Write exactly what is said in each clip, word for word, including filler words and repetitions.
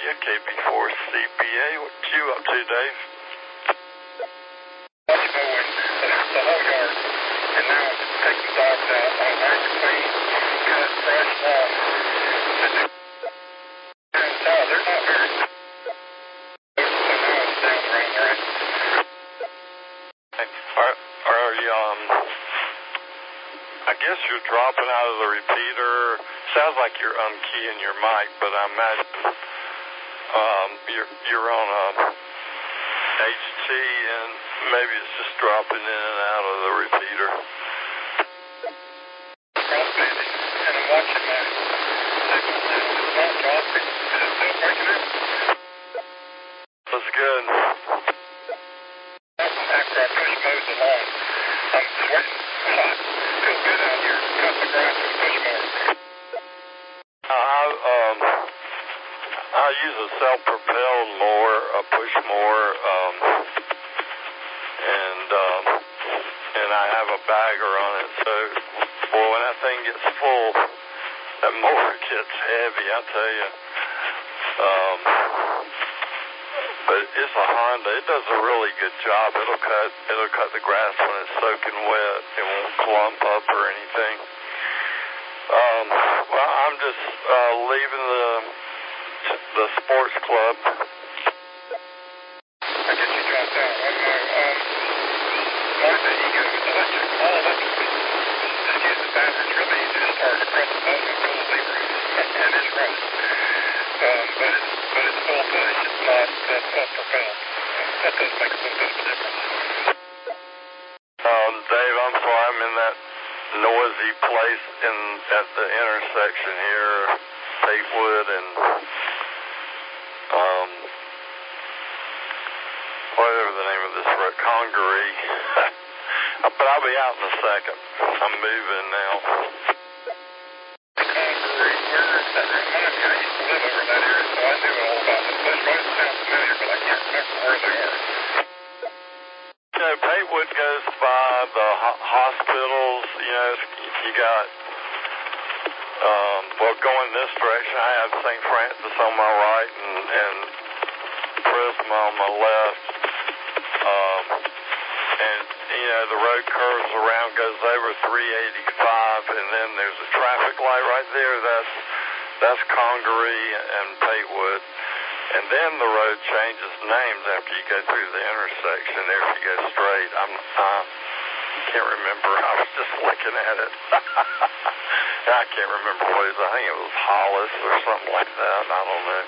K B four C B A. What you up to, Dave? Watch mowing the whole yard, and now I'm taking dogs out on nice, clean, cut, fresh lawn. And so they're not very. So now it's down around there. Are, are you, um, I guess you're dropping out of the repeater. Sounds like you're unkeying your mic, but I imagine um, you're, you're on a H T and maybe it's just dropping in and out of the repeater. Dropping, and I'm watching my signal now. It's not dropping. Is it still breaking up? That's good. After I push mowed the lawn, I'm sweating hot. Feels good out here. Cut the grass and push more. I, um, I use a self-propelled mower, a push mower, um, and, um, and I have a bagger on it, so, boy, when that thing gets full, that mower gets heavy, I tell you. Um, but it's a Honda. It does a really good job. It'll cut, it'll cut the grass when it's soaking wet. It won't clump up or anything. Um, well, I'm just uh, leaving the the sports club. I guess you dropped out. I don't know. Um, mine's an Ego. It's electric. All electric. Just use the battery. It's really easy to start. You press the button and pull the lever, and it's running. Um, but it's but it's full push. It's not uh, self-propelled. That does make a little bit of a difference. Um, Dave, I'm sorry. I'm in that noisy place in at the intersection here, Tatewood and um, whatever the name of this road, Congaree. But I'll be out in a second. I'm moving now. Congaree, where is that? Reminds me, I used to live over that area, so I knew all about it. Those roads sound familiar, but I can't remember where they are. You know, Tatewood goes by the ho- hospitals. You know, you got, um, well, going this direction, I have Saint Francis on my right and, and Prisma on my left. Um, and, you know, the road curves around, goes over three eighty-five, and then there's a traffic light right there. That's, that's Congaree and Tatewood. And then the road changes names after you go through the intersection there if you go straight. I'm, uh, can't remember. I was just looking at it. I can't remember what it is. I think it was Hollis or something like that. I don't know.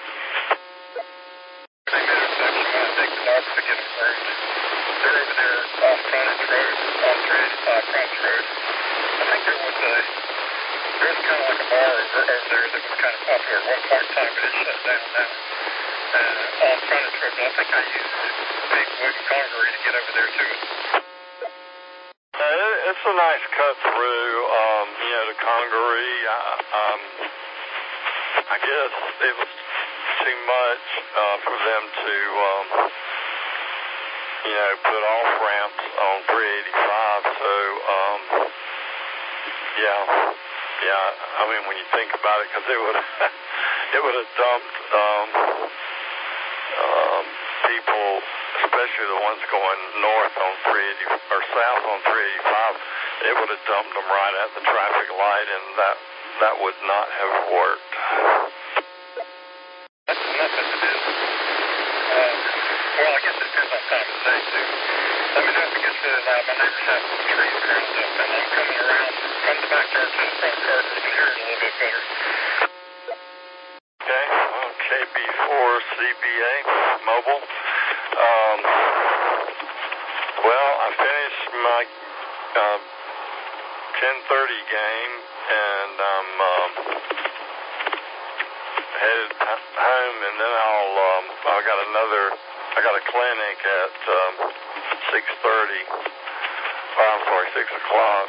Same intersection. I take the dogs to get them groomed. They're over there off Frontage Road, on three eighty-five Frontage Road. I think there was a, there was kind of like a bar over, over there that was kind of popular at one point in time, but it shut down now. Uh, on Frontage Road, but I think I used Tatewood and Congaree to get over there too. Uh, it, it's a nice cut through, um, you know, to Congaree. Uh, um, I guess it was too much uh, for them to, um, you know, put off ramps on three eighty-five. So, um, yeah, yeah. I mean, when you think about it, because it would, it would have dumped. Um, Um, people, especially the ones going north on three eighty or south on three eighty-five, it would have dumped them right at the traffic light, and that that would not have worked. That's enough as it is. Um, well, I guess it depends on time of day too. Let me know if it gets really loud. My neighbors have some trees ground up, and I'm coming around from the backyard to the front yard, and you can hear it a little bit better. Okay, well, K B four C B A, mobile. Um, well, I finished my uh, ten thirty game, and I'm um, headed home, and then I'll, um, I got another, I got a clinic at um, six thirty, oh, I'm sorry, six o'clock.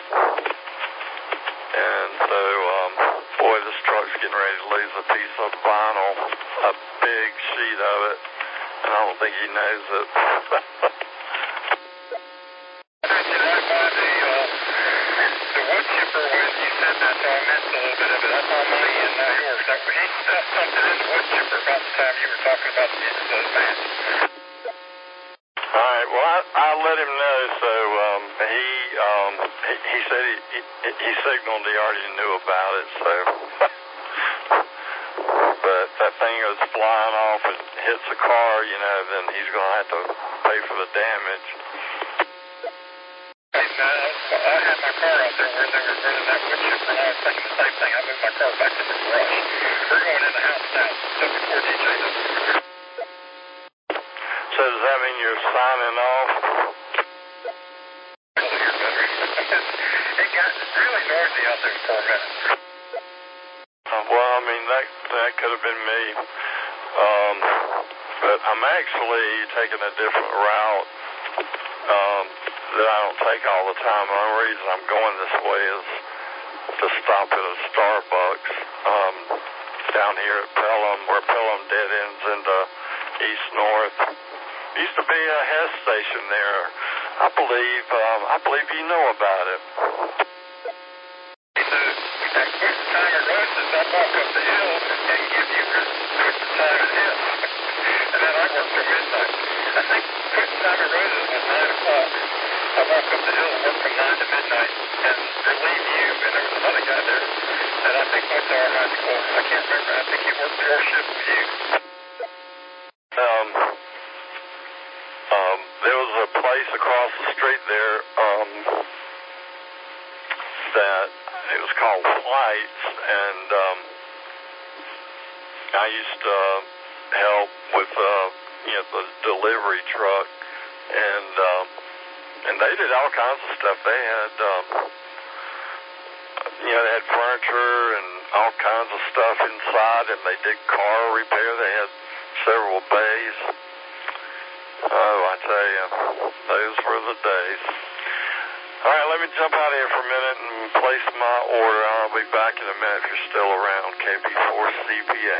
And so, um, boy, this truck's getting ready to lose a piece of vinyl, a big sheet of it, and I don't think he knows it. Did I buy the, uh, the wood chipper when you said that, so I missed a little bit of it. That's on my end, not yours. That, he stuffed something in the wood chipper about time you were talking about the, the match. All right. Well, I, I let him know. So um, he, um, he he said he, he he signaled he already knew about it. So, but that thing goes flying off and hits a car, you know, then he's gonna have to pay for the damage. Hey, man, I had my car out there where they were running that wood chipper, and I was thinking the same thing. I moved my car back in the garage. We're going in the house now. W four D J W. So does that mean you're signing off? Clear better. It got really noisy out there for a minute. Uh, well, I mean, that that could have been me. Um, but I'm actually taking a different route um, that I don't take all the time. The only reason I'm going this way is to stop at a Starbucks um, down here at Pelham, where Pelham dead ends into east-north. Used to be a Hess station there. I believe, um, I believe you know about it. At Quentin Time and Rose's, I walk up the hill and give you Quentin Time and Hess. And then I work till midnight. I think Quentin Time and Rose's was nine o'clock. I walk up the hill and work from nine to midnight and relieve you, and there was another guy there that I think went to our high school. I can't remember. I think he worked four shifts with you. Um, um, there was a place across the street there um, that it was called Flights, and um, I used to uh, help with uh, you know the delivery truck, and um, and they did all kinds of stuff. They had um, you know they had furniture and all kinds of stuff inside, and they did car repair. They had several bays. Oh, I tell you, those were the days. All right, let me jump out of here for a minute and place my order. I'll be back in a minute if you're still around. K B four C P A.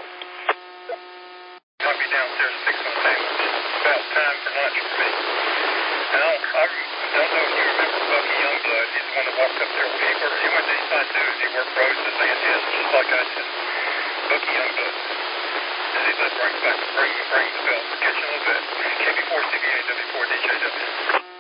I'll be downstairs fixing the sandwich. It's about time for lunch for me. And I don't, I don't know if you remember Bucky Youngblood. He's the one that walked up there. He, worked, he went to Eastside News. He worked Rose's and his, just like I did. Bucky Youngblood. And he let bring back, bring, bring the bell. Catch you in a little bit. K B four C B A W four D J W.